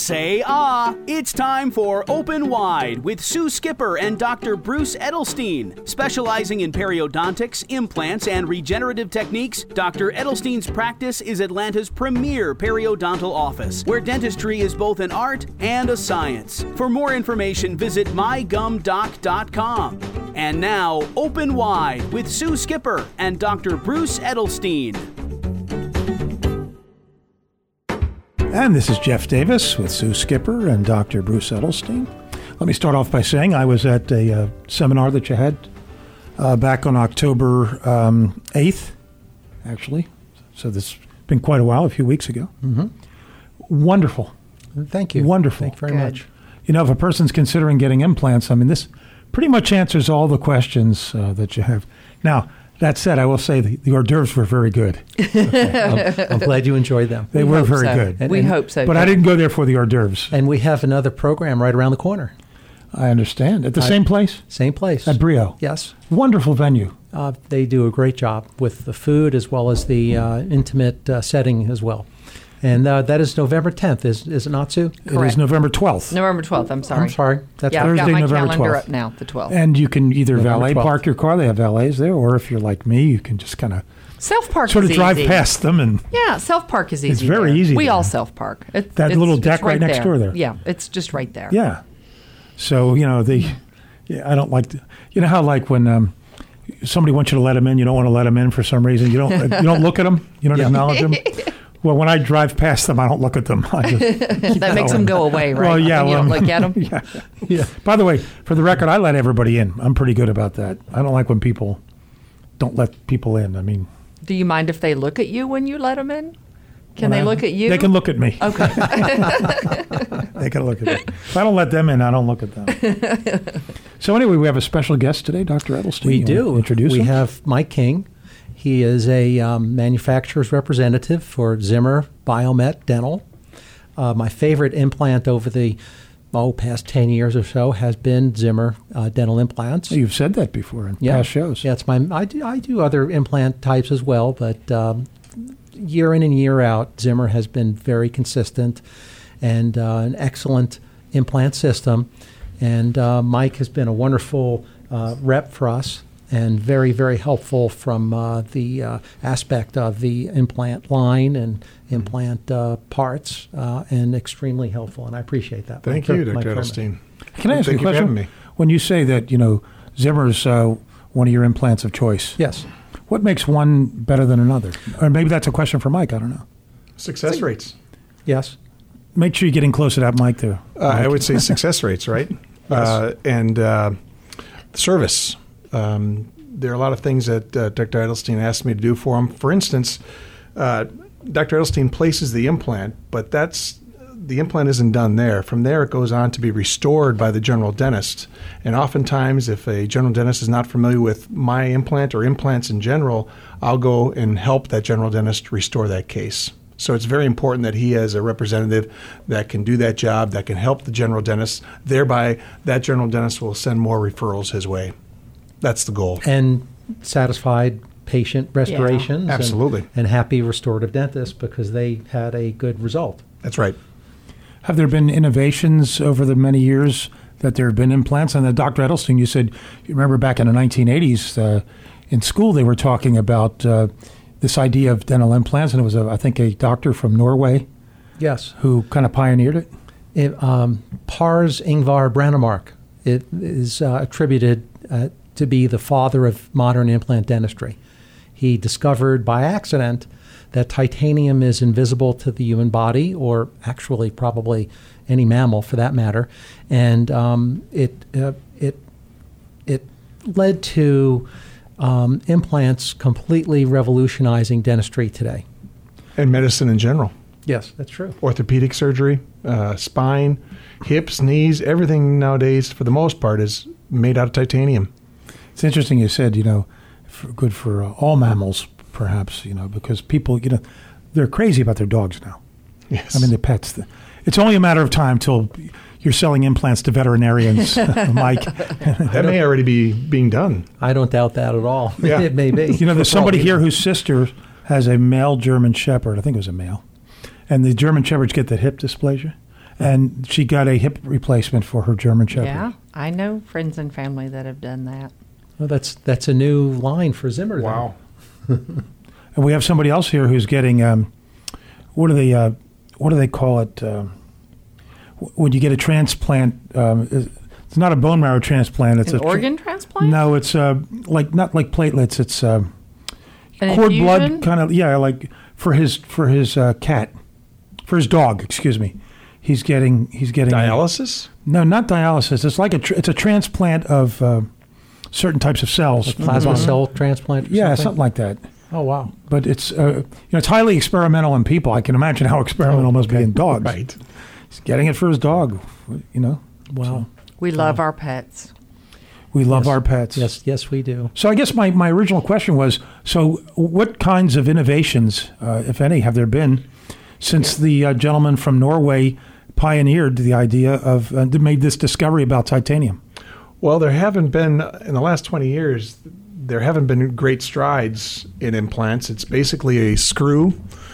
Say ah! It's time for Open Wide with Sue Skipper and Dr. Bruce Edelstein. Specializing in periodontics, implants, and regenerative techniques, Dr. Edelstein's practice is Atlanta's premier periodontal office, where dentistry is both an art and a science. For more information, visit mygumdoc.com. And now, Open Wide with Sue Skipper and Dr. Bruce Edelstein. And this is Jeff Davis with Sue Skipper and Dr. Bruce Edelstein. Let me start off by saying I was at a seminar that you had back on October 8th, actually. So this has been quite a while, a few weeks ago. Mm-hmm. Wonderful. Thank you. Wonderful. Thank you very much. You know, if a person's considering getting implants, I mean, this pretty much answers all the questions that you have. Now, that said, I will say the hors d'oeuvres were very good. Okay. I'm glad you enjoyed them. They were very good. And, we hope so. But I didn't go there for the hors d'oeuvres. And we have another program right around the corner. I understand. At the same place? Same place. At Brio? Yes. Wonderful venue. They do a great job with the food as well as the intimate setting as well. And that is November 10th, is it not, Sue? Correct. It is November 12th. November 12th, I'm sorry. I'm sorry. That's yeah, Thursday, I've got my November calendar 12th. up now, the 12th. And you can either November valet 12th. park your car. They have valets there. Or if you're like me, you can just kind of Self-park sort of is drive easy. past them. And Yeah, self-park is easy. It's very there. easy We there. all self-park. That little deck right next door there. Yeah, it's just right there. yeah. So, you know, I don't like you know how like when somebody wants you to let them in, you don't want to let them in for some reason. You don't look at them. You don't acknowledge them. Well, when I drive past them, I don't look at them. I just That makes them go away, right? Well, yeah. And you don't look at them? Yeah. Yeah. By the way, for the record, I let everybody in. I'm pretty good about that. I don't like when people don't let people in. I mean, Do you mind if they look at you when you let them in? Can they look at you? They can look at me. Okay. They can look at me. If I don't let them in, I don't look at them. So anyway, we have a special guest today, Dr. Edelstein. We You do. wanna introduce We him? have Mike King. He is a manufacturer's representative for Zimmer Biomet Dental. My favorite implant over the past 10 years or so has been Zimmer dental implants. You've said that before in past shows. Yeah, it's I do other implant types as well, but year in and year out, Zimmer has been very consistent and an excellent implant system. And Mike has been a wonderful rep for us and very, very helpful from the aspect of the implant line and implant parts, and extremely helpful. And I appreciate that. Thank you, Dr. Edelstein. Can I ask you a Thank you for question? having me. When you say that, Zimmer's one of your implants of choice, Yes. what makes one better than another? Or maybe that's a question for Mike. I don't know. Success rates. Yes. Make sure you're getting close to that mic there. I would say success rates, right? Yes. And service. There are a lot of things that Dr. Edelstein asked me to do for him. For instance, Dr. Edelstein places the implant, but the implant isn't done there. From there, it goes on to be restored by the general dentist. And oftentimes, if a general dentist is not familiar with my implant or implants in general, I'll go and help that general dentist restore that case. So it's very important that he has a representative that can do that job, that can help the general dentist. Thereby, that general dentist will send more referrals his way. That's the goal. And satisfied patient restorations. Yeah, absolutely. And happy restorative dentists because they had a good result. That's right. Have there been innovations over the many years that there have been implants? And Dr. Edelstein, you said, you remember back in the 1980s, in school they were talking about this idea of dental implants, and it was, I think, a doctor from Norway Yes. who kind of pioneered it. Pars Ingvar Brannemark. It is attributed to be the father of modern implant dentistry. He discovered by accident that titanium is invisible to the human body, or actually probably any mammal for that matter, and it led to implants completely revolutionizing dentistry today. And medicine in general. Yes, that's true. Orthopedic surgery, spine, hips, knees, everything nowadays, for the most part, is made out of titanium. It's interesting you said, good for all mammals, perhaps, because people, they're crazy about their dogs now. Yes. I mean, the pets. It's only a matter of time till you're selling implants to veterinarians, Mike. That may already be being done. I don't doubt that at all. Yeah. It may be. There's somebody here whose sister has a male German Shepherd. I think it was a male. And the German Shepherds get that hip dysplasia. and she got a hip replacement for her German Shepherd. Yeah, I know friends and family that have done that. Well, that's a new line for Zimmer. Wow. And we have somebody else here who's getting what do they call it when you get a transplant? It's not a bone marrow transplant. It's An organ transplant? No, it's like not like platelets. It's An cord infusion? blood kind of. Yeah, like for his cat, for his dog. Excuse me. He's getting Dialysis? No, not dialysis. It's like it's a transplant of certain types of cells. Like plasma cell transplant? Or Yeah, something? something like that. Oh, wow. But it's it's highly experimental in people. I can imagine how experimental it must be in dogs. Right. He's getting it for his dog. Wow. We love our pets. We love our pets. Yes, we do. So I guess my original question was: so what kinds of innovations, if any, have there been since the gentleman from Norway pioneered the idea of made this discovery about titanium? Well, there haven't been, in the last 20 years, there haven't been great strides in implants. It's basically a screw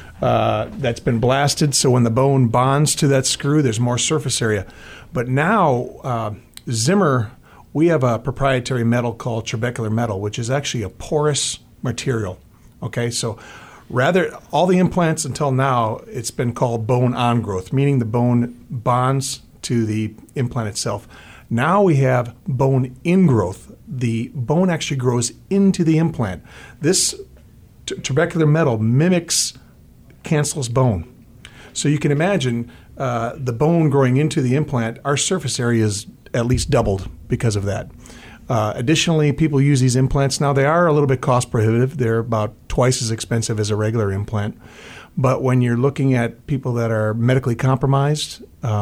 that's been blasted, so when the bone bonds to that screw, there's more surface area. But now, Zimmer, we have a proprietary metal called trabecular metal, which is actually a porous material. Okay, so rather, all the implants until now, it's been called bone on growth, meaning the bone bonds to the implant itself. Now we have bone ingrowth. The bone actually grows into the implant. This trabecular metal mimics cancellous bone. So you can imagine the bone growing into the implant, our surface area is at least doubled because of that. Additionally, people use these implants now. They are a little bit cost prohibitive. They're about twice as expensive as a regular implant. But when you're looking at people that are medically compromised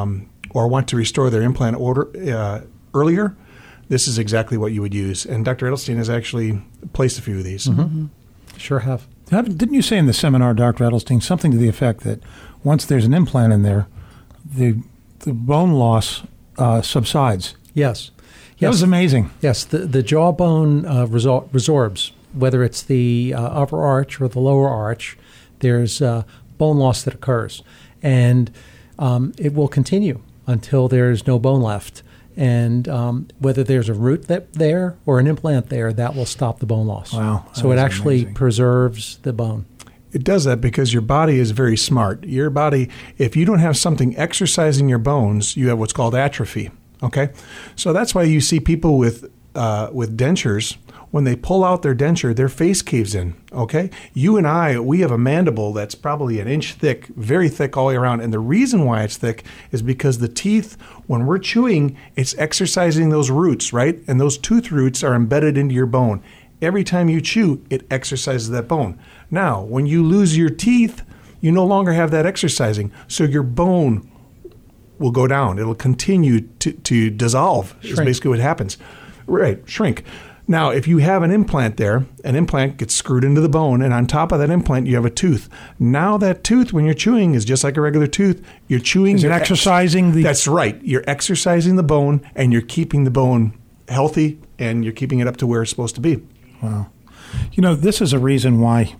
or want to restore their implant earlier, this is exactly what you would use. And Dr. Edelstein has actually placed a few of these. Mm-hmm. Sure have. Didn't you say in the seminar, Dr. Edelstein, something to the effect that once there's an implant in there, the bone loss subsides? Yes. That was amazing. Yes, the jawbone resorbs, whether it's the upper arch or the lower arch. There's bone loss that occurs, and it will continue until there's no bone left. And whether there's a root there or an implant there, that will stop the bone loss. Wow. So it actually preserves the bone. It does that because your body is very smart. Your body, if you don't have something exercising your bones, you have what's called atrophy. Okay? So that's why you see people with dentures, when they pull out their denture, their face caves in, okay? You and I, we have a mandible that's probably an inch thick, very thick all the way around. And the reason why it's thick is because the teeth, when we're chewing, it's exercising those roots, right? And those tooth roots are embedded into your bone. Every time you chew, it exercises that bone. Now, when you lose your teeth, you no longer have that exercising. So your bone will go down. It'll continue to dissolve, is basically what happens. Right, shrink. Now, if you have an implant there, an implant gets screwed into the bone, and on top of that implant, you have a tooth. Now that tooth, when you're chewing, is just like a regular tooth. You're chewing. Is it exercising the... That's right. You're exercising the bone, and you're keeping the bone healthy, and you're keeping it up to where it's supposed to be. Wow. This is a reason why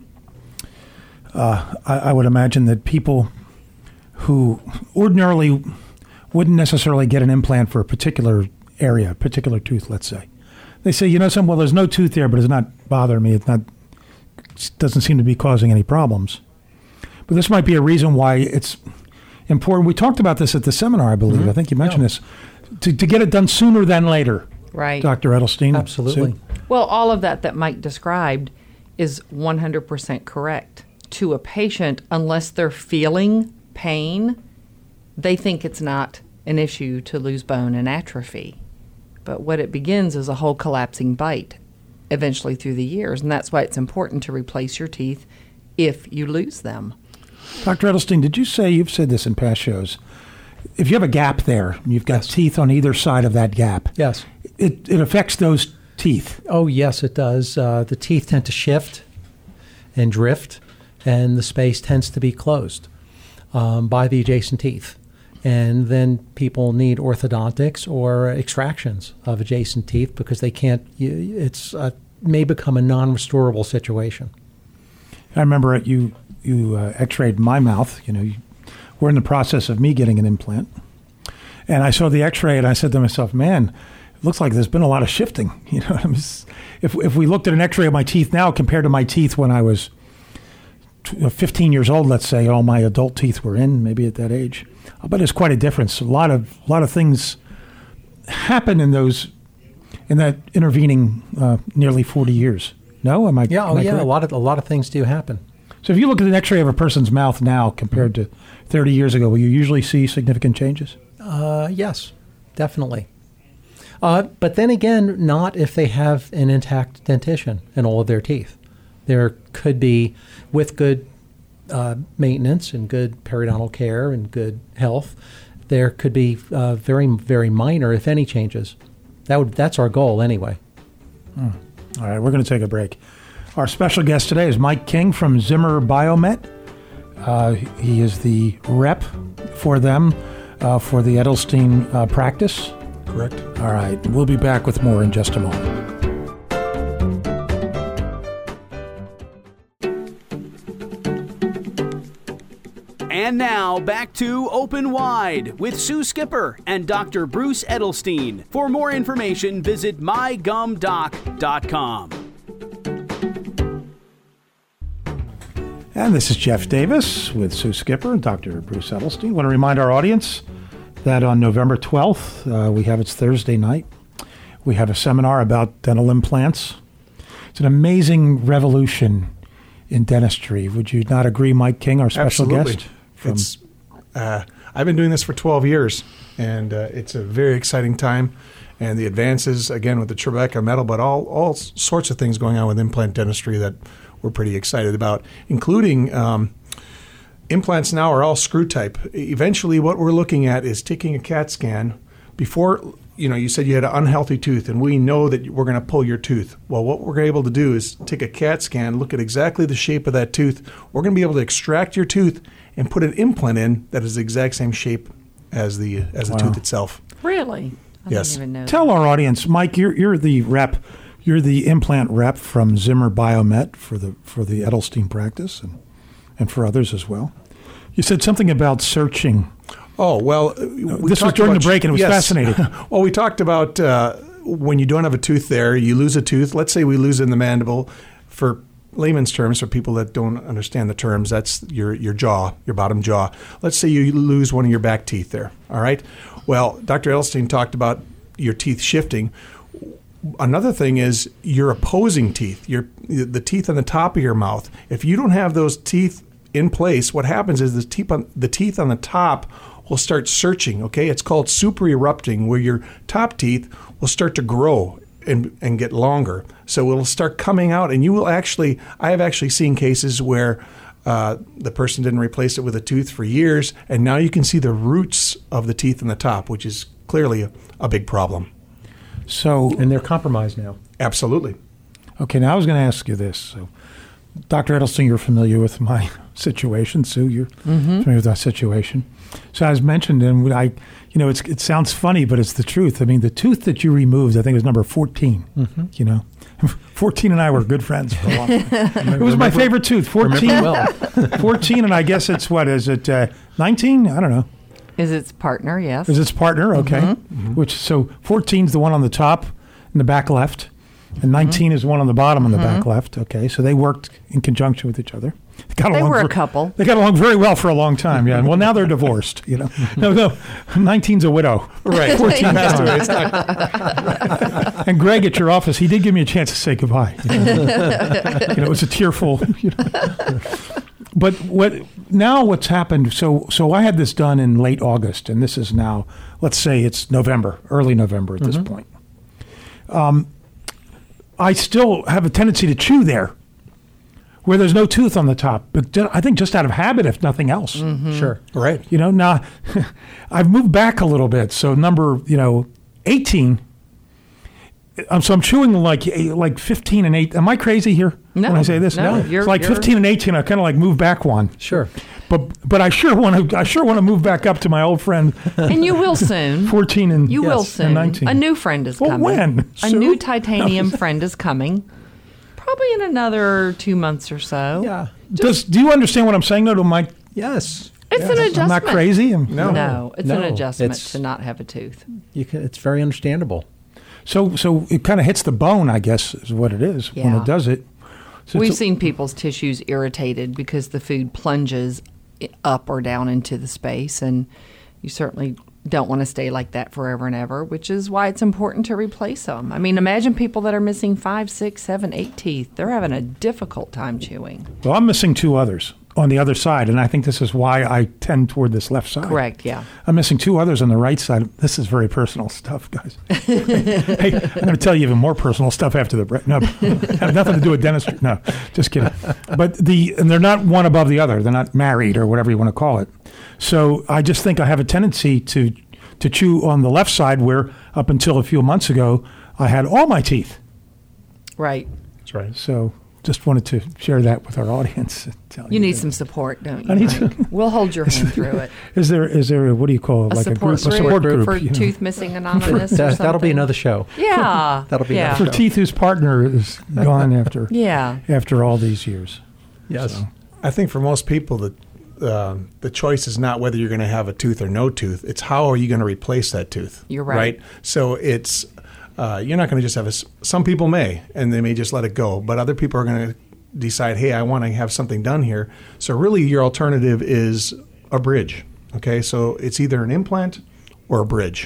I would imagine that people who ordinarily wouldn't necessarily get an implant for a particular area, a particular tooth, let's say. They say, well, there's no tooth there, but it's not bothering me. It doesn't seem to be causing any problems. But this might be a reason why it's important. We talked about this at the seminar, I believe. Mm-hmm. I think you mentioned this. To get it done sooner than later. Right. Dr. Edelstein. Absolutely. Well, all of that Mike described is 100% correct. To a patient, unless they're feeling pain, they think it's not an issue to lose bone and atrophy. But what it begins is a whole collapsing bite eventually through the years. And that's why it's important to replace your teeth if you lose them. Dr. Edelstein, did you say, you've said this in past shows, if you have a gap there, you've got teeth on either side of that gap. Yes. It affects those teeth. Oh, yes, it does. The teeth tend to shift and drift, and the space tends to be closed by the adjacent teeth. And then people need orthodontics or extractions of adjacent teeth because they can't, it's may become a non-restorable situation. I remember you x-rayed my mouth. We're in the process of me getting an implant. And I saw the X-ray, and I said to myself, "Man, it looks like there's been a lot of shifting." You know, if we looked at an X-ray of my teeth now compared to my teeth when I was 15 years old, let's say, all my adult teeth were in, maybe at that age, but there's quite a difference. A lot of things happen in that intervening nearly 40 years. No, am I? Yeah, am I correct? a lot of things do happen. So if you look at an X-ray of a person's mouth now compared to 30 years ago, will you usually see significant changes? Yes, definitely. But then again, not if they have an intact dentition in all of their teeth. There could be, with good maintenance and good periodontal care and good health, there could be very, very minor, if any, changes. That's our goal anyway. All right, we're going to take a break. Our special guest today is Mike King from Zimmer Biomet. He is the rep for them for the Edelstein practice. Correct. All right, we'll be back with more in just a moment. And now, back to Open Wide with Sue Skipper and Dr. Bruce Edelstein. For more information, visit mygumdoc.com. And this is Jeff Davis with Sue Skipper and Dr. Bruce Edelstein. I want to remind our audience that on November 12th, it's Thursday night, we have a seminar about dental implants. It's an amazing revolution in dentistry. Would you not agree, Mike King, our special Absolutely. guest? I've been doing this for 12 years, and it's a very exciting time. And the advances, again, with the Tribeca metal, but all sorts of things going on with implant dentistry that we're pretty excited about, including implants now are all screw type. Eventually, what we're looking at is taking a CAT scan before, you said you had an unhealthy tooth, and we know that we're going to pull your tooth. Well, what we're able to do is take a CAT scan, look at exactly the shape of that tooth. We're going to be able to extract your tooth and put an implant in that is the exact same shape as the tooth itself. Really? I Yes. didn't even know. Tell our audience, Mike, you're the rep. You're the implant rep from Zimmer Biomet for the Edelstein practice and for others as well. You said something about searching. Oh, well, this was during the break, and it was fascinating. Well, we talked about when you don't have a tooth there, you lose a tooth. Let's say we lose it in the mandible. For layman's terms, for people that don't understand the terms, that's your jaw, your bottom jaw. Let's say you lose one of your back teeth there, all right? Well, Dr. Edelstein talked about your teeth shifting. Another thing is your opposing teeth, the teeth on the top of your mouth. If you don't have those teeth in place, what happens is the teeth on the top will start searching, okay? It's called super-erupting, where your top teeth will start to grow and get longer. So it'll start coming out, and I have actually seen cases where the person didn't replace it with a tooth for years, and now you can see the roots of the teeth in the top, which is clearly a big problem. And they're compromised now. Absolutely. Okay, now I was going to ask you this. So, Dr. Edelstein, you're familiar with my situation. Sue, you're familiar with our situation. So as mentioned, and it sounds funny, but it's the truth. I mean, the tooth that you removed, I think it was number 14. 14 and I were good friends for a long time. It was my favorite tooth, 14. Well. 14, and I guess it's, 19? I don't know. Is its partner, yes. Is its partner, okay. So 14 is the one on the top in the back left, and 19 is the one on the bottom in the back left. Okay, so they worked in conjunction with each other. They were a couple. They got along very well for a long time, yeah. Well, now they're divorced, No, 19's a widow. Right. 14 passed away. And Greg at your office, he did give me a chance to say goodbye. It was a tearful, But what's happened, so I had this done in late August, and this is now, let's say it's November, early November at this point. I still have a tendency to chew there, where there's no tooth on the top, but I think just out of habit, if nothing else. Sure. Right. Now I've moved back a little bit, so number, 18, so I'm chewing like 15 and 8. Am I crazy here when I say this? No, it's like 15 and 18. I kind of move back one. Sure. But I sure want to move back up to my old friend. And you will soon. 14 and you will soon. And 19. A new friend is coming. When? A new titanium friend is coming. Probably in another 2 months or so. Yeah. Do you understand what I'm saying, though, to Mike? Yes. It's an adjustment. I'm not crazy. No, it's an No, adjustment it's- to not have a tooth. It's very understandable. So it kind of hits the bone, I guess, is what it is when Yeah. it does it. So We've it's- seen people's tissues irritated because the food plunges up or down into the space, and you certainly don't want to stay like that forever and ever, which is why it's important to replace them. I mean, imagine people that are missing 5, 6, 7, 8 teeth. They're having a difficult time chewing. Well, I'm missing 2 others on the other side, and I think this is why I tend toward this left side. Correct, yeah. I'm missing 2 others on the right side. This is very personal stuff, guys. Hey, I'm going to tell you even more personal stuff after the break. No, have nothing to do with dentistry. No, just kidding. But and they're not one above the other. They're not married or whatever you want to call it. So I just think I have a tendency to chew on the left side, where up until a few months ago I had all my teeth. Right. That's right. So just wanted to share that with our audience. You need some support, don't you? I need Mike? We'll hold your hand through it. Is there a, what do you call it? A like support a support group for you know? Tooth Missing Anonymous or something. That'll be another show. Yeah. That'll be yeah. For teeth whose partner is gone after Yeah. after all these years. Yes. So, I think for most people, the choice is not whether you're going to have a tooth or no tooth. It's how are you going to replace that tooth. You're right. So it's you're not going to just have some people may, and they may just let it go, but other people are going to decide, hey, I want to have something done here. So really your alternative is a bridge. Okay, so it's either an implant or a bridge.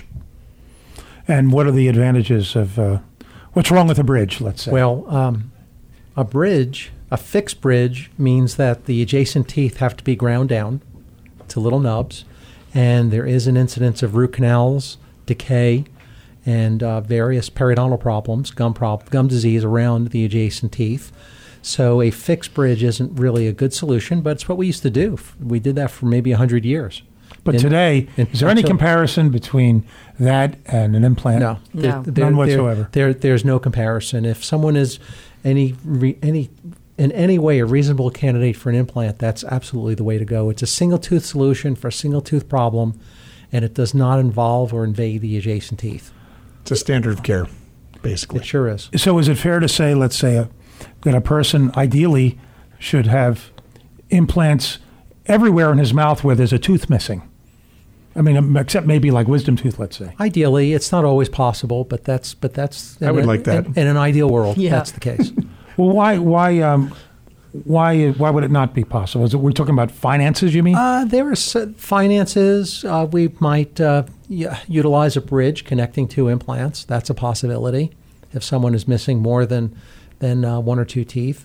and what are the advantages of what's wrong with a bridge? Let's say. Well, a bridge, a fixed bridge, means that the adjacent teeth have to be ground down to little nubs, and there is an incidence of root canals, decay, and various periodontal problems, gum disease around the adjacent teeth. So a fixed bridge isn't really a good solution, but it's what we used to do. We did that for maybe 100 years. but today, is there any until- comparison between that and an implant? No, No. None whatsoever. There's no comparison. If someone is in any way a reasonable candidate for an implant, that's absolutely the way to go. It's a single tooth solution for a single tooth problem, and it does not involve or invade the adjacent teeth. It's a standard of care, basically. It sure is. So is it fair to say, let's say, that a person ideally should have implants everywhere in his mouth where there's a tooth missing? I mean, except maybe like wisdom tooth, let's say. Ideally, it's not always possible, but that's. I would like that. In an ideal world, Yeah. that's the case. Well, why would it not be possible? Is it, we're talking about finances, you mean? There are finances. We might utilize a bridge connecting two implants. That's a possibility if someone is missing more than 1 or 2 teeth.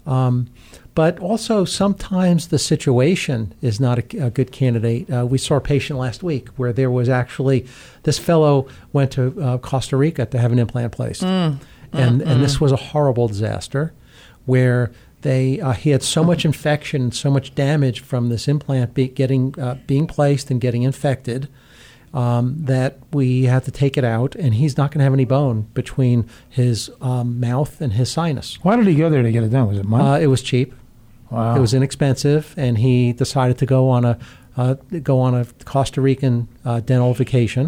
But also sometimes the situation is not a good candidate. We saw a patient last week where there was actually, this fellow went to Costa Rica to have an implant placed. And this was a horrible disaster where he had so much infection, so much damage from this implant being placed and getting infected that we had to take it out, and he's not going to have any bone between his mouth and his sinus. Why did he go there to get it done? Was it money? It was cheap. Wow. It was inexpensive, and he decided to go on a Costa Rican dental vacation.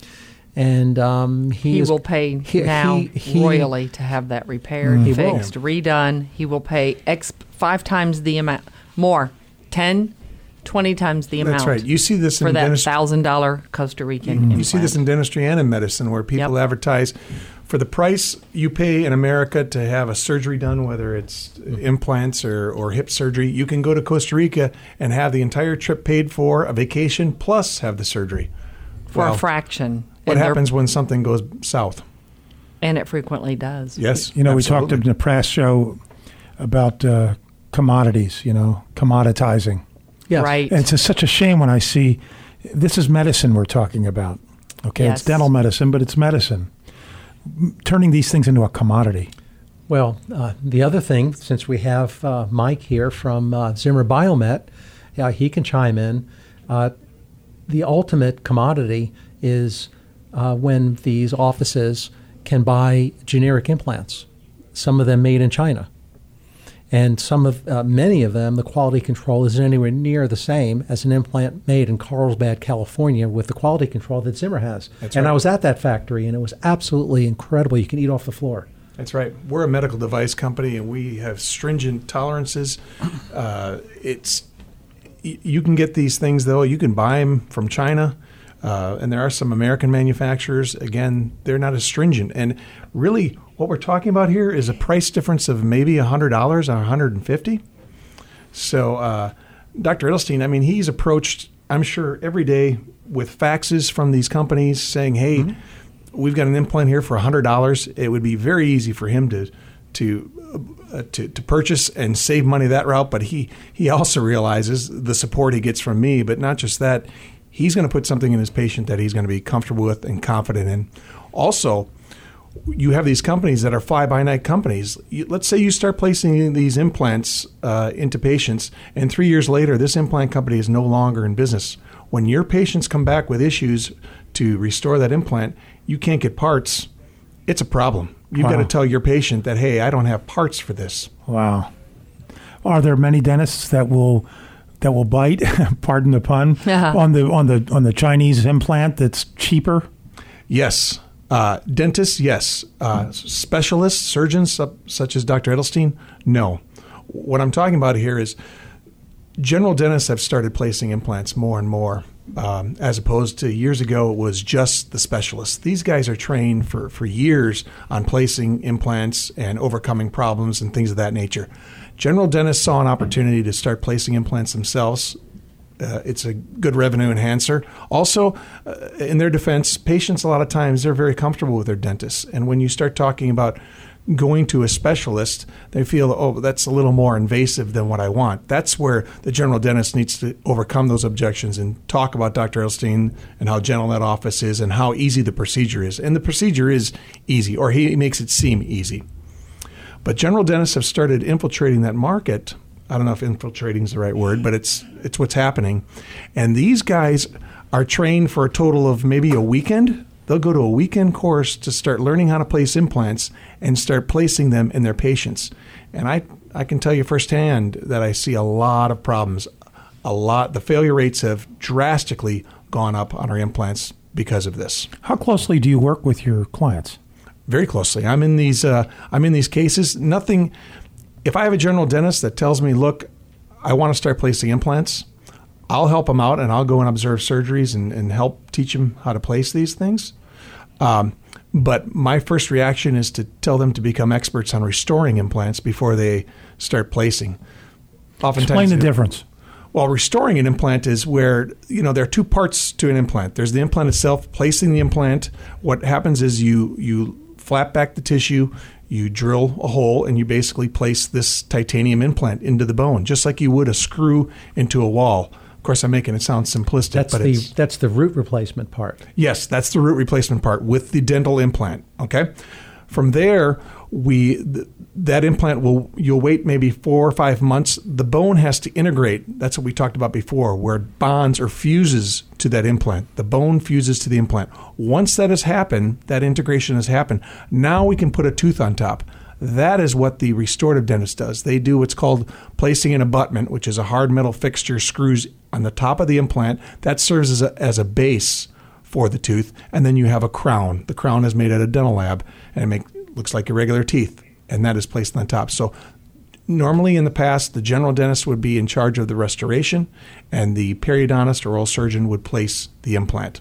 And He will pay royally to have that repaired, He fixed, redone. He will pay 5 times the amount, more, 10, 20 times the amount. That's right. You see this for in that dentistry. $1,000 Costa Rican implant. You see this in dentistry and in medicine where people advertise for the price you pay in America to have a surgery done, whether it's implants or hip surgery, you can go to Costa Rica and have the entire trip paid for, a vacation, plus have the surgery. for Well, a fraction. What And they're- happens when something goes south? And it frequently does. Yes. You know, we absolutely. talked in the past show about commodities, commoditizing. yes. Right. And it's such a shame when I see, this is medicine we're talking about. Okay, Yes. it's dental medicine, but it's medicine. Turning these things into a commodity. Well, the other thing, since we have Mike here from Zimmer Biomet, he can chime in. The ultimate commodity is when these offices can buy generic implants, some of them made in China. And many of them, the quality control isn't anywhere near the same as an implant made in Carlsbad, California, with the quality control that Zimmer has. That's and right. I was at that factory, and it was absolutely incredible. You can eat off the floor. That's right. We're a medical device company, and we have stringent tolerances. You can get these things, though. You can buy them from China, and there are some American manufacturers. Again, they're not as stringent. And really, what we're talking about here is a price difference of maybe $100 or $150. So Dr. Edelstein, I mean, he's approached, I'm sure, every day with faxes from these companies saying, hey, we've got an implant here for $100. It would be very easy for him to purchase and save money that route. But he also realizes the support he gets from me. But not just that, he's going to put something in his patient that he's going to be comfortable with and confident in. Also, you have these companies that are fly-by-night companies. Let's say you start placing these implants into patients, and 3 years later, this implant company is no longer in business. When your patients come back with issues to restore that implant, you can't get parts. It's a problem. You've got to tell your patient that, hey, I don't have parts for this. Wow. Are there many dentists that will bite, pardon the pun, on the Chinese implant that's cheaper? Yes. Dentists, yes. Specialists, surgeons such as Dr. Edelstein, no. What I'm talking about here is general dentists have started placing implants more and more, as opposed to years ago it was just the specialists. These guys are trained for years on placing implants and overcoming problems and things of that nature. General dentists saw an opportunity to start placing implants themselves. It's a good revenue enhancer. Also, in their defense, patients a lot of times, they're very comfortable with their dentists. And when you start talking about going to a specialist, they feel, oh, that's a little more invasive than what I want. That's where the general dentist needs to overcome those objections and talk about Dr. Edelstein and how gentle that office is and how easy the procedure is. And the procedure is easy, or he makes it seem easy. But general dentists have started infiltrating that market. I don't know if infiltrating is the right word, but it's what's happening. And these guys are trained for a total of maybe a weekend. They'll go to a weekend course to start learning how to place implants and start placing them in their patients. And I can tell you firsthand that I see a lot of problems. The failure rates have drastically gone up on our implants because of this. How closely do you work with your clients? Very closely. I'm in these cases. Nothing. If I have a general dentist that tells me, look, I want to start placing implants, I'll help them out and I'll go and observe surgeries and help teach them how to place these things. But my first reaction is to tell them to become experts on restoring implants before they start placing. Explain the difference. Well, restoring an implant is where, there are two parts to an implant. There's the implant itself, placing the implant. What happens is you flap back the tissue, you drill a hole, and you basically place this titanium implant into the bone, just like you would a screw into a wall. Of course, I'm making it sound simplistic, that's the root replacement part. Yes, that's the root replacement part with the dental implant. Okay, from there, that implant you'll wait maybe 4 or 5 months. The bone has to integrate. That's what we talked about before, where it bonds or fuses to that implant. The bone fuses to the implant. Once that has happened, that integration has happened, now we can put a tooth on top. That is what the restorative dentist does. They do what's called placing an abutment, which is a hard metal fixture screws on the top of the implant. That serves as a base for the tooth. And then you have a crown. The crown is made at a dental lab, and it looks like your regular teeth, and that is placed on the top. So normally in the past, the general dentist would be in charge of the restoration, and the periodontist or oral surgeon would place the implant.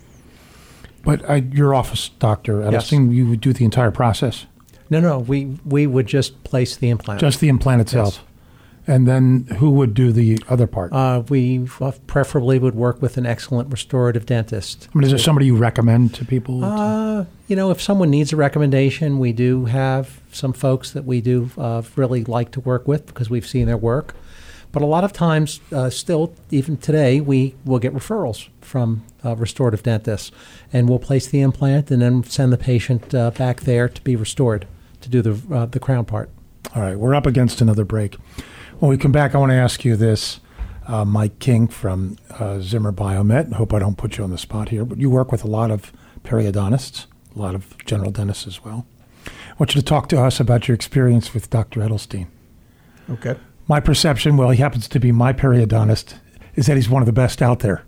But your office, Dr. Edelstein, yes. You would do the entire process? No, we would just place the implant. Just the implant itself. Yes. And then who would do the other part? We preferably would work with an excellent restorative dentist. I mean, is there somebody you recommend to people? If someone needs a recommendation, we do have some folks that we do really like to work with because we've seen their work. But a lot of times, still, even today, we will get referrals from restorative dentists, and we'll place the implant and then send the patient back there to be restored, to do the crown part. All right, we're up against another break. When we come back, I want to ask you this. Mike King from Zimmer Biomet. I hope I don't put you on the spot here, but you work with a lot of periodontists, a lot of general dentists as well. I want you to talk to us about your experience with Dr. Edelstein. Okay. My perception, well, he happens to be my periodontist, is that he's one of the best out there.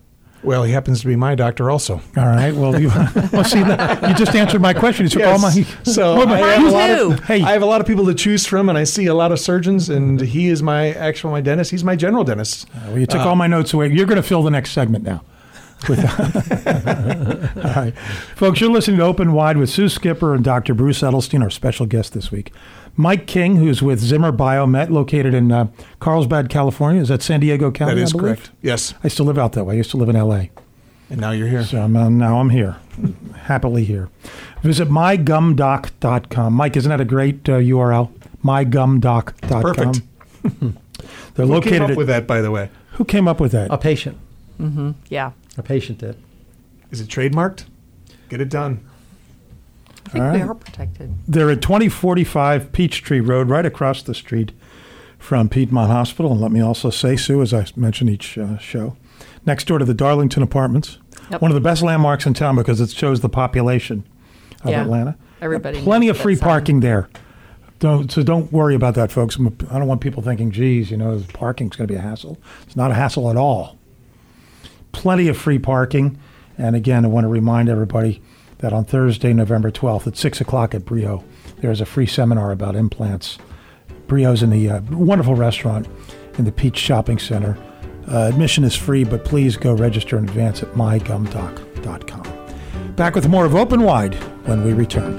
Well, he happens to be my doctor also. All right. Well, you just answered my question. You took all my. So Well, I have a lot of people to choose from, and I see a lot of surgeons, and he is my dentist. He's my general dentist. Well, you took all my notes away. You're going to fill the next segment now. All right. Folks, you're listening to Open Wide with Sue Skipper and Dr. Bruce Edelstein, our special guest this week. Mike King, who's with Zimmer Biomet, located in Carlsbad, California. Is that San Diego County? That is I believe? correct. Yes. I used to live out that way. I used to live in L.A. And now you're here. So now I'm here, happily here. Visit mygumdoc.com. Mike, isn't that a great URL? Mygumdoc.com. Perfect. They're Who located came up with that, by the way? Who came up with that? A patient. Yeah. A patient did. Is it trademarked? Get it done. I think All we right. are protected. They're at 2045 Peachtree Road, right across the street from Piedmont Hospital. And let me also say, Sue, as I mention each show, next door to the Darlington Apartments. Yep. One of the best landmarks in town because it shows the population of Yeah. Atlanta. Everybody Plenty knows of free that sign. parking there. So don't worry about that, folks. I don't want people thinking, geez, parking's going to be a hassle. It's not a hassle at all. Plenty of free parking. And again, I want to remind everybody that on Thursday, November 12th at 6 o'clock at Brio, there's a free seminar about implants. Brio's in the wonderful restaurant in the Peach Shopping Center. Admission is free, but please go register in advance at mygumdoc.com. Back with more of Open Wide when we return.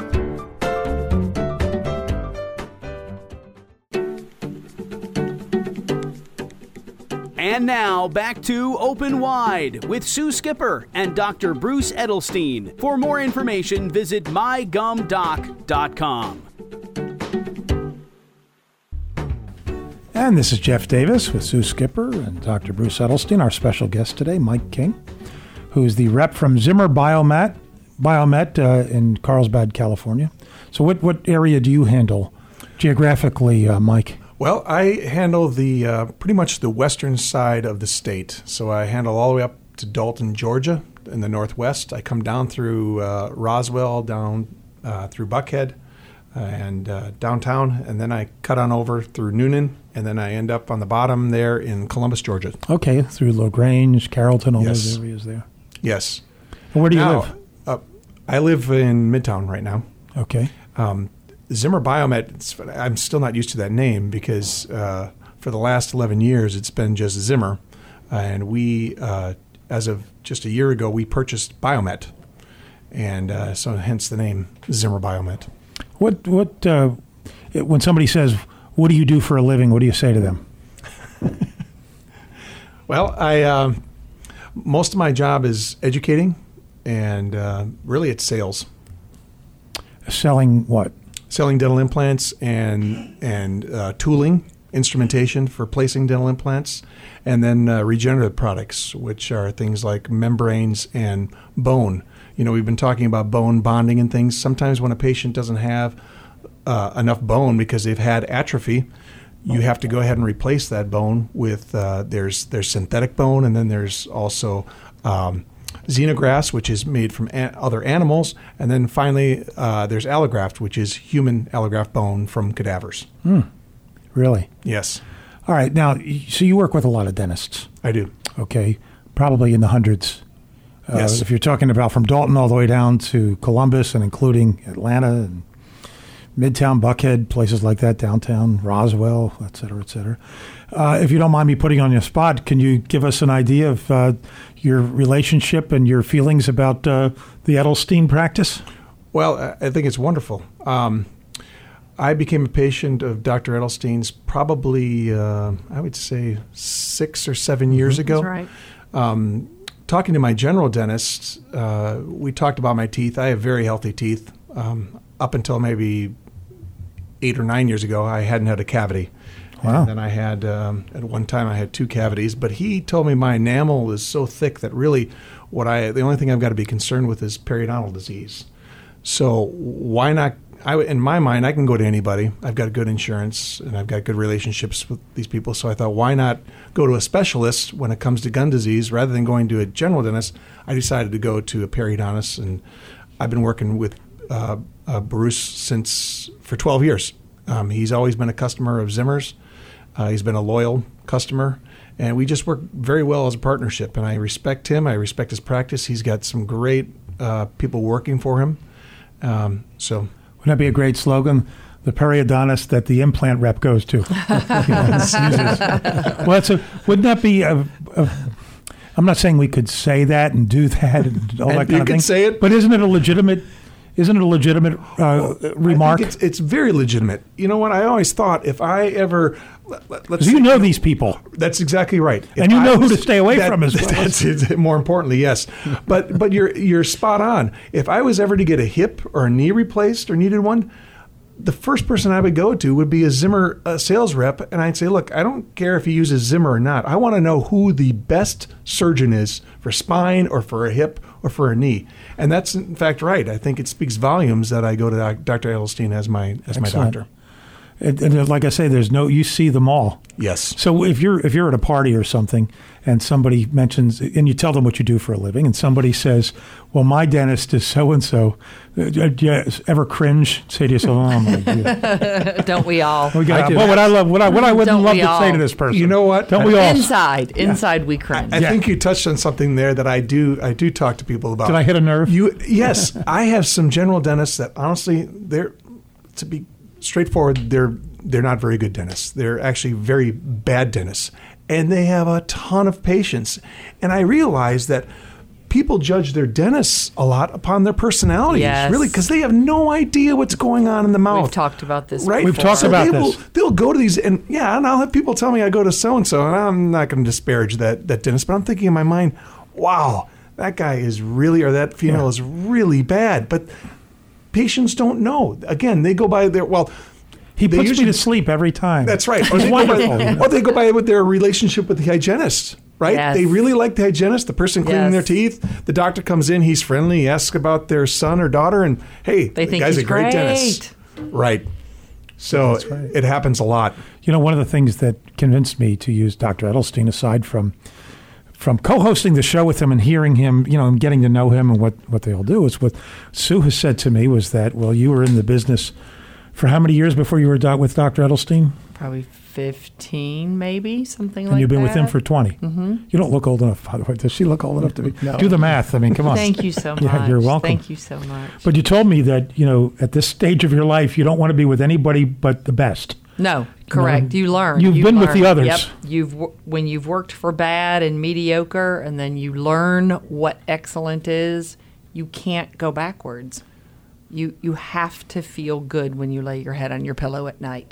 And now, back to Open Wide with Sue Skipper and Dr. Bruce Edelstein. For more information, visit mygumdoc.com. And this is Jeff Davis with Sue Skipper and Dr. Bruce Edelstein, our special guest today, Mike King, who is the rep from Zimmer Biomet in Carlsbad, California. So what area do you handle geographically, Mike? Well, I handle the pretty much the western side of the state. So I handle all the way up to Dalton, Georgia, in the northwest. I come down through Roswell, down through Buckhead, and downtown, and then I cut on over through Noonan, and then I end up on the bottom there in Columbus, Georgia. Okay, through LaGrange, Carrollton, all Yes. those areas there. Yes. And where do you Now, live? I live in Midtown right now. Okay. Zimmer Biomet, I'm still not used to that name because for the last 11 years it's been just Zimmer. And we, as of just a year ago, we purchased Biomet. And so hence the name Zimmer Biomet. What when somebody says, what do you do for a living, what do you say to them? Well, I most of my job is educating, and really it's sales. Selling what? Selling dental implants and tooling, instrumentation for placing dental implants, and then regenerative products, which are things like membranes and bone. We've been talking about bone bonding and things. Sometimes when a patient doesn't have enough bone because they've had atrophy, you have to go ahead and replace that bone with there's synthetic bone, and then there's also xenografts, which is made from other animals, and then finally there's allograft, which is human allograft bone from cadavers. Really? Yes, All right. Now, so you work with a lot of dentists. I do. Okay. Probably in the hundreds. Yes. If you're talking about from Dalton all the way down to Columbus and including Atlanta and Midtown, Buckhead, places like that, downtown, Roswell, et cetera, et cetera. If you don't mind me putting on your spot, can you give us an idea of your relationship and your feelings about the Edelstein practice? Well, I think it's wonderful. I became a patient of Dr. Edelstein's probably, I would say, 6 or 7 years ago. That's right. Talking to my general dentist, we talked about my teeth. I have very healthy teeth. Up until maybe 8 or 9 years ago, I hadn't had a cavity. Wow. And then I had, at one time, I had 2 cavities. But he told me my enamel is so thick that really the only thing I've got to be concerned with is periodontal disease. So why not? In my mind, I can go to anybody. I've got good insurance, and I've got good relationships with these people. So I thought, why not go to a specialist when it comes to gum disease rather than going to a general dentist? I decided to go to a periodontist, and I've been working with Bruce for 12 years. He's always been a customer of Zimmer's. He's been a loyal customer, And we just work very well as a partnership. And I respect him. I respect his practice. He's got some great people working for him. So wouldn't that be a great slogan? The periodontist that the implant rep goes to. Well, wouldn't that be I'm not saying we could say that and do that and all that kind of thing. You could say it. But isn't it a legitimate remark? I think it's very legitimate. You know what? I always thought if I ever... Because you know these people. That's exactly right. And you know who to stay away from as well. That's it, more importantly, yes. But you're spot on. If I was ever to get a hip or a knee replaced or needed one, the first person I would go to would be a Zimmer sales rep, and I'd say, look, I don't care if he uses Zimmer or not. I want to know who the best surgeon is for spine or for a hip or for a knee. And that's, in fact, right. I think it speaks volumes that I go to Dr. Edelstein as my doctor. And like I say, you see them all. Yes. So if you're at a party or something and somebody mentions, and you tell them what you do for a living, and somebody says, well, my dentist is so-and-so, do you ever cringe? Say to yourself, oh my God. Don't we all? What I wouldn't love to say to this person. You know what? Don't we all? Inside we cringe. I think you touched on something there that I do talk to people about. Did I hit a nerve? Yes. I have some general dentists that honestly, to be straightforward, they're not very good dentists. They're actually very bad dentists. And they have a ton of patients. And I realize that people judge their dentists a lot upon their personalities, really, because they have no idea what's going on in the mouth. We've talked about this right? before. We've talked about this. They'll go to these, and I'll have people tell me I go to so-and-so, and I'm not going to disparage that dentist, but I'm thinking in my mind, wow, that guy is really, or that female is really bad. But patients don't know. Again, they go by he puts me to sleep every time. That's right. It's wonderful. Or they go by with their relationship with the hygienist, right? Yes. They really like the hygienist, the person cleaning their teeth. The doctor comes in, he's friendly, he asks about their son or daughter, and hey, they think the guy's he's a great dentist. Right. So it happens a lot. You know, one of the things that convinced me to use Dr. Edelstein, aside from co-hosting the show with him and hearing him, and getting to know him and what they all do, is what Sue has said to me was that, well, you were in the business for how many years before you were with Dr. Edelstein? Probably 15, maybe, something like that. And you've been with him for 20. Mm-hmm. You don't look old enough, by the way. Does she look old enough to be? No. Do the math. I mean, come on. Thank you so much. Yeah, you're welcome. Thank you so much. But you told me that, at this stage of your life, you don't want to be with anybody but the best. No, correct. You learn. You've been with the others. Yep. When you've worked for bad and mediocre, and then you learn what excellent is, you can't go backwards. You have to feel good when you lay your head on your pillow at night.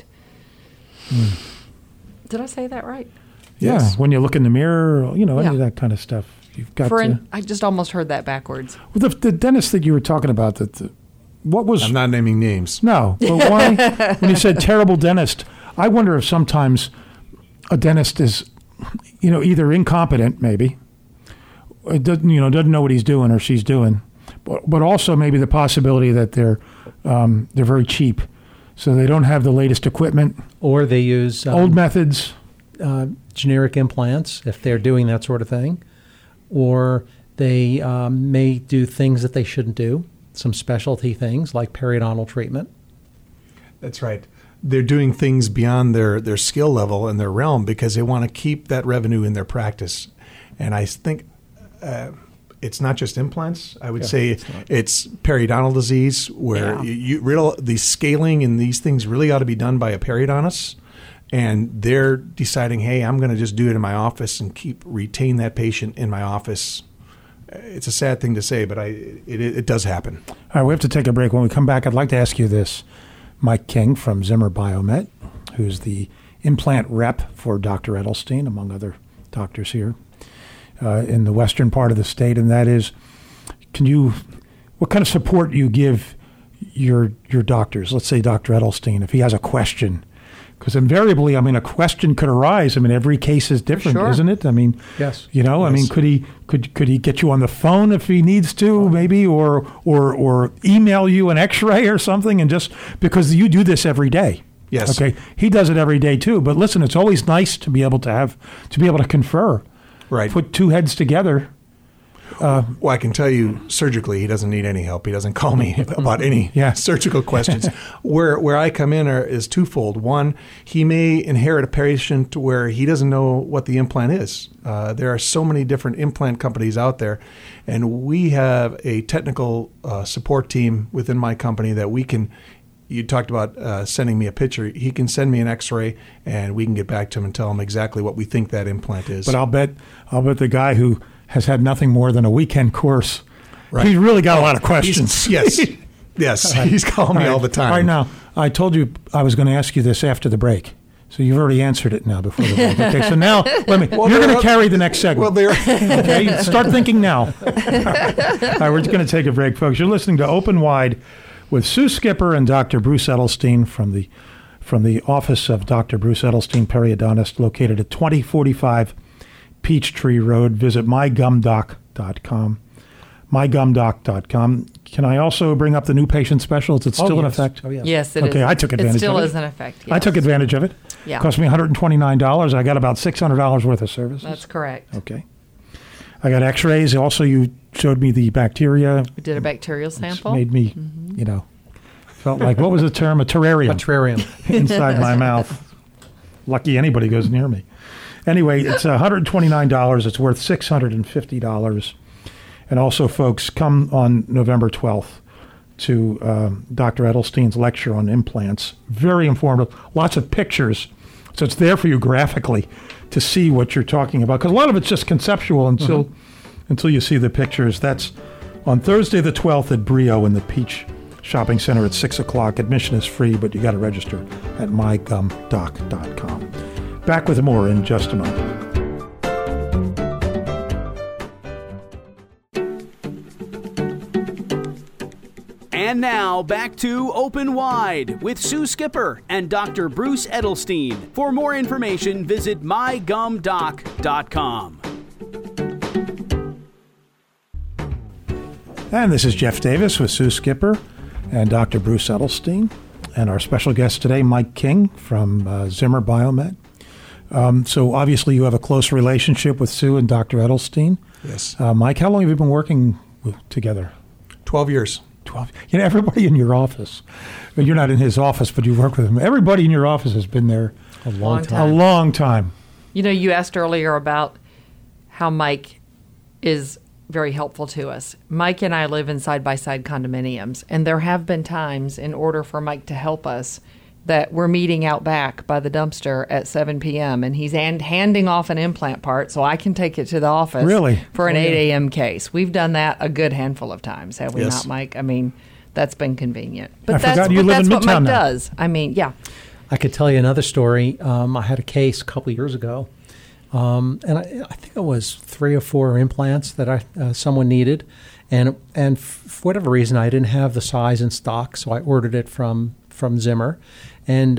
Did I say that right? Yeah. Yes. When you look in the mirror, any of that kind of stuff. You've got I just almost heard that backwards. Well, the dentist that you were talking about, what was... I'm not naming names. No. But why? When you said terrible dentist, I wonder if sometimes a dentist is, either incompetent, maybe, or doesn't know what he's doing or she's doing, but also maybe the possibility that they're very cheap, so they don't have the latest equipment, or they use old methods, generic implants if they're doing that sort of thing, or they may do things that they shouldn't do, some specialty things like periodontal treatment. That's right. They're doing things beyond their skill level and their realm because they want to keep that revenue in their practice. And I think it's not just implants. I would say it's periodontal disease where the scaling and these things really ought to be done by a periodontist. And they're deciding, hey, I'm going to just do it in my office and retain that patient in my office. It's a sad thing to say, but it does happen. All right, we have to take a break. When we come back, I'd like to ask you this. Mike King from Zimmer Biomet, who's the implant rep for Dr. Edelstein, among other doctors here in the western part of the state, and that is, what kind of support you give your doctors? Let's say Dr. Edelstein, if he has a question. Because invariably, a question could arise. Every case is different, isn't it? Yes. Yes. Could he get you on the phone if he needs to, maybe, or email you an X-ray or something, and just because you do this every day. Yes. Okay. He does it every day too. But listen, it's always nice to be able to confer. Right. Put two heads together. Well, I can tell you surgically, he doesn't need any help. He doesn't call me about any surgical questions. Where I come in is twofold. One, he may inherit a patient where he doesn't know what the implant is. There are so many different implant companies out there, and we have a technical support team within my company that we can. You talked about sending me a picture. He can send me an X-ray, and we can get back to him and tell him exactly what we think that implant is. But I'll bet the guy who has had nothing more than a weekend course, right. He's really got a lot of questions. Yes, he's calling me all the time. All right, now, I told you I was going to ask you this after the break. So you've already answered it now before the break. Okay, so now you're going to carry the next segment. Okay, start thinking now. All right, we're just going to take a break, folks. You're listening to Open Wide with Sue Skipper and Dr. Bruce Edelstein from the office of Dr. Bruce Edelstein, periodontist, located at 2045 Peachtree Road. Visit mygumdoc.com. mygumdoc.com. Can I also bring up the new patient special? Is it still in effect? Oh, yes. Yes, it is. Okay, I took advantage of it. It still is in effect, yes. I took advantage of it. Yeah. It cost me $129. I got about $600 worth of services. That's correct. Okay. I got x-rays. Also, you showed me the bacteria. We did a bacterial sample. It made me, felt like, what was the term? A terrarium. A terrarium. Inside my mouth. Lucky anybody goes near me. Anyway, it's $129. It's worth $650. And also, folks, come on November 12th to Dr. Edelstein's lecture on implants. Very informative. Lots of pictures. So it's there for you graphically to see what you're talking about. Because a lot of it's just conceptual until you see the pictures. That's on Thursday the 12th at Brio in the Peach Shopping Center at 6 o'clock. Admission is free, but you got to register at mygumdoc.com. Back with more in just a moment. And now, back to Open Wide with Sue Skipper and Dr. Bruce Edelstein. For more information, visit mygumdoc.com. And this is Jeff Davis with Sue Skipper and Dr. Bruce Edelstein. And our special guest today, Mike King from Zimmer Biomet. So obviously you have a close relationship with Sue and Dr. Edelstein. Yes. Mike, how long have you been working together? 12 years. 12. Everybody in your office, well, you're not in his office, but you work with him. Everybody in your office has been there a long time. A long time. You asked earlier about how Mike is very helpful to us. Mike and I live in side-by-side condominiums, and there have been times in order for Mike to help us that we're meeting out back by the dumpster at 7 p.m. and he's handing off an implant part so I can take it to the office for an 8 a.m. case. We've done that a good handful of times, have we not, Mike? I mean, that's been convenient. But that's what Mike does. I mean, yeah. I could tell you another story. I had a case a couple of years ago, and I think it was 3 or 4 implants that someone needed, and for whatever reason I didn't have the size in stock, so I ordered it from Zimmer. And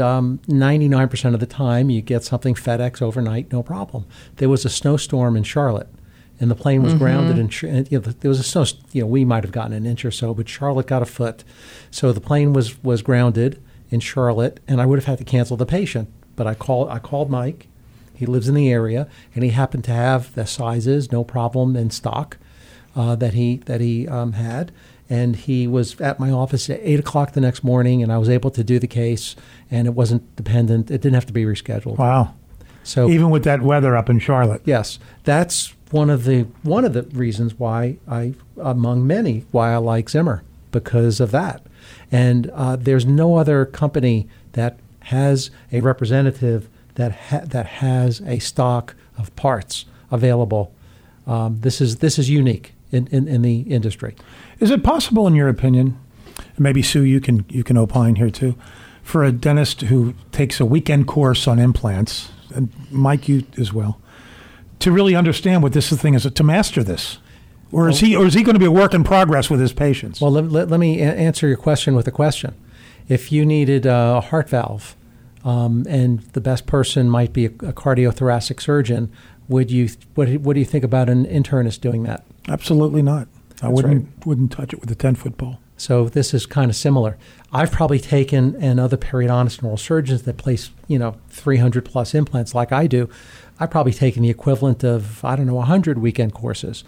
99% of the time, you get something FedEx overnight, no problem. There was a snowstorm in Charlotte, and the plane was grounded. And there was a snow. We might have gotten an inch or so, but Charlotte got a foot. So the plane was grounded in Charlotte, and I would have had to cancel the patient. But I called Mike. He lives in the area, and he happened to have the sizes, no problem, in stock that he had. And he was at my office at 8 o'clock the next morning, and I was able to do the case, and it wasn't dependent. It didn't have to be rescheduled. Wow. So even with that weather up in Charlotte. Yes. That's one of the reasons why among many, why I like Zimmer, because of that. And there's no other company that has a representative that has a stock of parts available. This is unique in the industry. Is it possible, in your opinion, maybe Sue, you can opine here too, for a dentist who takes a weekend course on implants, and Mike, you as well, to really understand what this thing is, to master this, or is he going to be a work in progress with his patients? Well, let me answer your question with a question. If you needed a heart valve, and the best person might be a cardiothoracic surgeon, what do you think about an internist doing that? Absolutely not. I wouldn't touch it with a 10-foot pole. So this is kind of similar. I've probably taken, and other periodontists and oral surgeons that place 300 plus implants like I do, I've probably taken the equivalent of 100 weekend courses.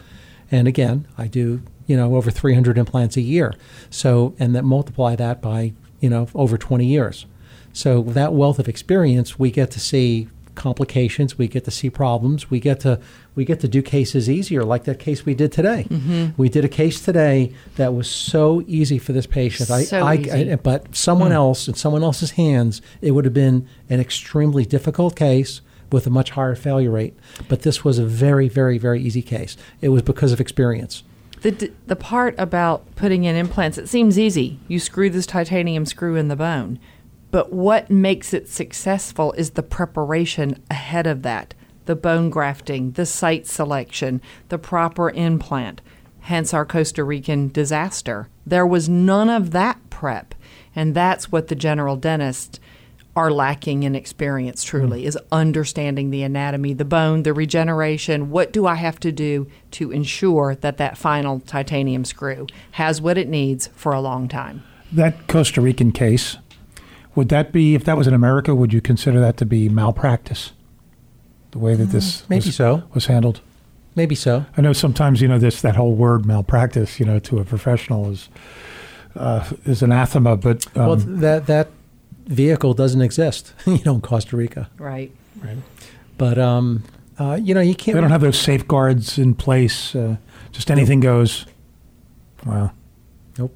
And again, I do, over 300 implants a year. So, and then multiply that by, over 20 years. So with that wealth of experience, we get to see complications, we get to see problems, we get to do cases easier, like that case we did today. We did a case today that was so easy for this patient. Easy. But someone else, in someone else's hands, it would have been an extremely difficult case with a much higher failure rate. But this was a very, very, very easy case. It was because of experience. The part about putting in implants, it seems easy. You screw this titanium screw in the bone. But what makes it successful is the preparation ahead of that, the bone grafting, the site selection, the proper implant, hence our Costa Rican disaster. There was none of that prep, and that's what the general dentists are lacking in experience, truly, is understanding the anatomy, the bone, the regeneration. What do I have to do to ensure that that final titanium screw has what it needs for a long time? That Costa Rican case, would that be, if that was in America, would you consider that to be malpractice? The way that this was handled? Maybe so. I know sometimes, that whole word malpractice, to a professional is anathema, but... that vehicle doesn't exist, in Costa Rica. Right. But, you can't... They don't have those safeguards in place. Just anything goes. Wow. Nope.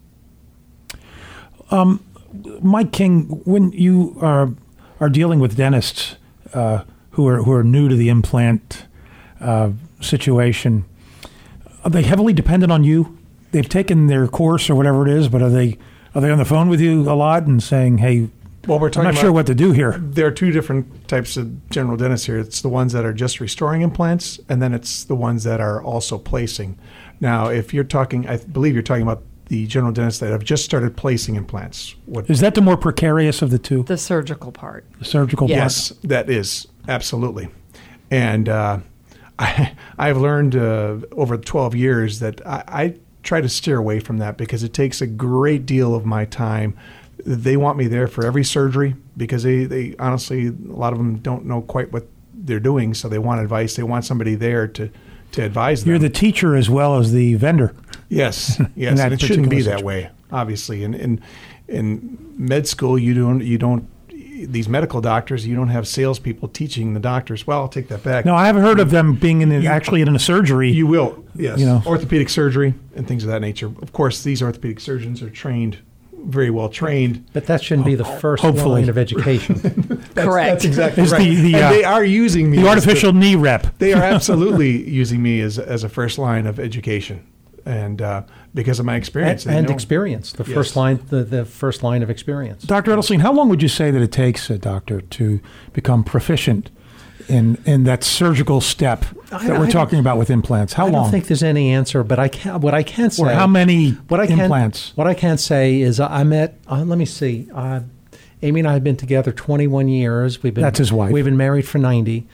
Mike King, when you are dealing with dentists who are new to the implant situation, are they heavily dependent on you? They've taken their course or whatever it is, but are they on the phone with you a lot and saying, "Hey, Well, we're talking I'm not sure what to do here"? There are two different types of general dentists here. It's the ones that are just restoring implants, and then it's the ones that are also placing. Now, if you're talking, I believe you're talking about the general dentists that have just started placing implants. Is that the more precarious of the two? The surgical part. The surgical part? Yes, that is, absolutely. And I've learned over 12 years that I try to steer away from that because it takes a great deal of my time. They want me there for every surgery because they honestly, a lot of them don't know quite what they're doing, so they want advice. They want somebody there to advise them. You're the teacher as well as the vendor. Yes, and it shouldn't be that way, obviously. In med school, you don't. These medical doctors, you don't have salespeople teaching the doctors. Well, I'll take that back. No, I haven't heard of them being actually in a surgery. You will, yes. Orthopedic surgery and things of that nature. Of course, these orthopedic surgeons are trained, very well trained. But that shouldn't be the first line of education. Correct. That's exactly right. And they are using me. The artificial knee rep. They are absolutely using me as a first line of education. And because of my experience. And experience, the first line of experience. Dr. Edelstein, how long would you say that it takes a doctor to become proficient in that surgical step that we're talking about with implants? How long? I don't think there's any answer, but what I can say. Or how many implants? What I can say is I met, let me see, Amy and I have been together 21 years. That's his wife. We've been married for 90.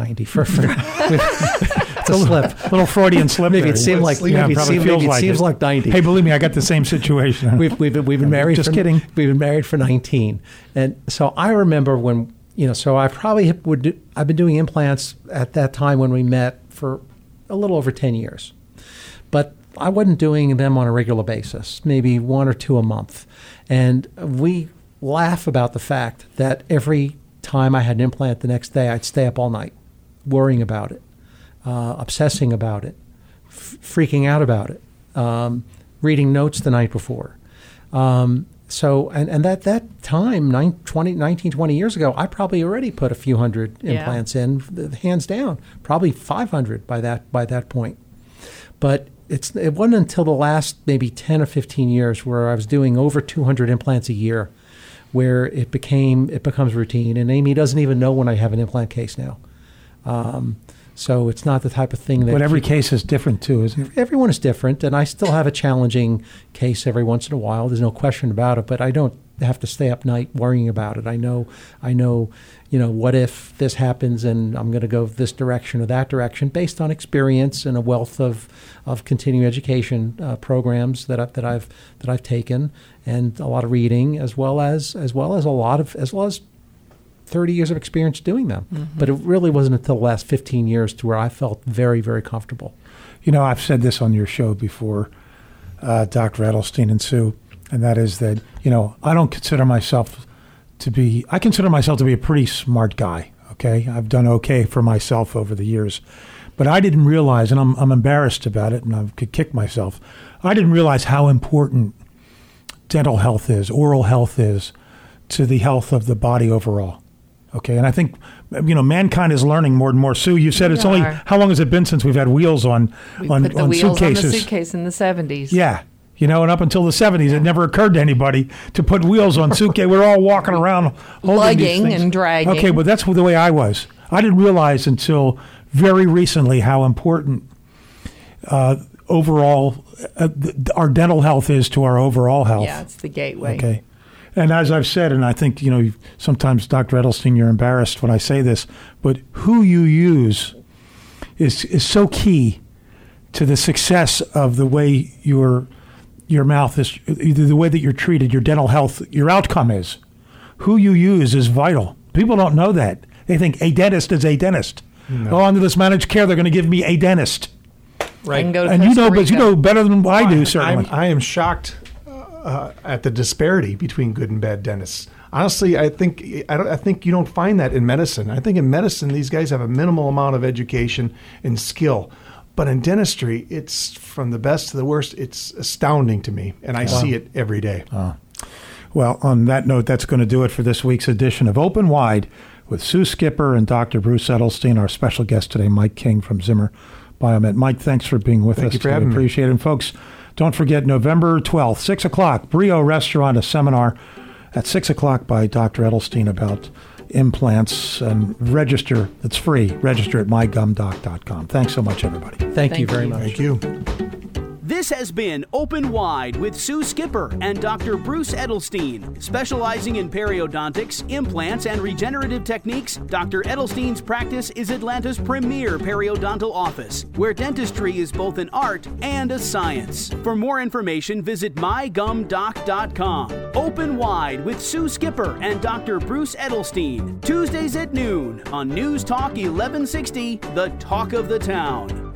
It's a slip. Little Freudian slip. Maybe it seemed like seems like 90. Hey, believe me, I got the same situation. We've been married. Just kidding. We've been married for 19, and so I remember when So I probably I've been doing implants at that time when we met for a little over 10 years, but I wasn't doing them on a regular basis. Maybe one or two a month, and we laugh about the fact that every time I had an implant the next day, I'd stay up all night worrying about it, obsessing about it, freaking out about it, reading notes the night before. So at that time, 19, 20 years ago, I probably already put a few hundred implants in, hands down, probably 500 by that point. But it wasn't until the last maybe 10 or 15 years where I was doing over 200 implants a year where it becomes routine. And Amy doesn't even know when I have an implant case now. So it's not the type of thing that... But every case is different too, isn't it? Everyone is different, and I still have a challenging case every once in a while. There's no question about it, but I don't have to stay up night worrying about it. I know, what if this happens and I'm going to go this direction or that direction based on experience and a wealth of continuing education programs that I've taken, and a lot of reading as well as 30 years of experience doing them. But it really wasn't until the last 15 years to where I felt very, very comfortable. You know, I've said this on your show before, Dr. Edelstein and Sue, and that is that, you know, I consider myself to be a pretty smart guy, okay? I've done okay for myself over the years. But I didn't realize, and I'm embarrassed about it, and I could kick myself, I didn't realize how important dental health is, oral health is, to the health of the body overall. Okay, and I think, you know, mankind is learning more and more. Sue, you said it's only, how long has it been since we've had wheels on We put the wheels suitcases? on the suitcase in the 70s. Yeah. You know, and up until the 70s, it never occurred to anybody to put wheels on suitcase. We're all walking around holding these lugging things. and dragging. Okay, but that's the way I was. I didn't realize until very recently how important overall our dental health is to our overall health. Yeah, it's the gateway. Okay. And as I've said, and I think, you know, sometimes, Dr. Edelstein, you're embarrassed when I say this, but who you use is so key to the success of the way your mouth is, the way that you're treated, your dental health, your outcome is. Who you use is vital. People don't know that. They think a dentist is a dentist. No. Oh, under this managed care, they're going to give me a dentist. Right. And you know, but you know better than I do, certainly. I am shocked at the disparity between good and bad dentists. Honestly, I think you don't find that in medicine. I think in medicine, these guys have a minimal amount of education and skill. But in dentistry, it's from the best to the worst. It's astounding to me, and I see it every day. Well, on that note, that's going to do it for this week's edition of Open Wide with Sue Skipper and Dr. Bruce Edelstein. Our special guest today, Mike King from Zimmer Biomet. Mike, thanks for being with us. Thank you for having me. Appreciate it. And folks, don't forget November 12th, 6 o'clock, Brio Restaurant, a seminar at 6 o'clock by Dr. Edelstein about implants, and register. It's free. Register at mygumdoc.com. Thanks so much, everybody. Thank you very much. Thank you. This has been Open Wide with Sue Skipper and Dr. Bruce Edelstein. Specializing in periodontics, implants, and regenerative techniques, Dr. Edelstein's practice is Atlanta's premier periodontal office, where dentistry is both an art and a science. For more information, visit mygumdoc.com. Open Wide with Sue Skipper and Dr. Bruce Edelstein. Tuesdays at noon on News Talk 1160, the talk of the town.